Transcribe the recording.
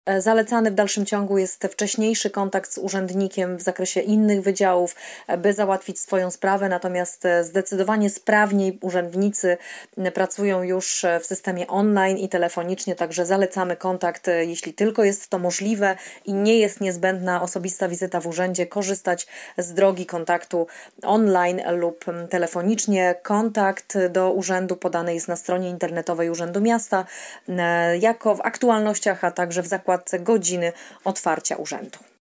Zalecany w dalszym ciągu jest wcześniejszy kontakt z urzędnikiem w zakresie innych wydziałów, by załatwić swoją sprawę, natomiast zdecydowanie sprawniej urzędnicy pracują już w systemie online i telefonicznie, także zalecamy kontakt, jeśli tylko jest to możliwe i nie jest niezbędna osobista wizyta w urzędzie, korzystać z drogi kontaktu online lub telefonicznie. Kontakt do urzędu podany jest na stronie internetowej Urzędu Miasta, jako w aktualnościach, a także w zakładce godziny otwarcia urzędu.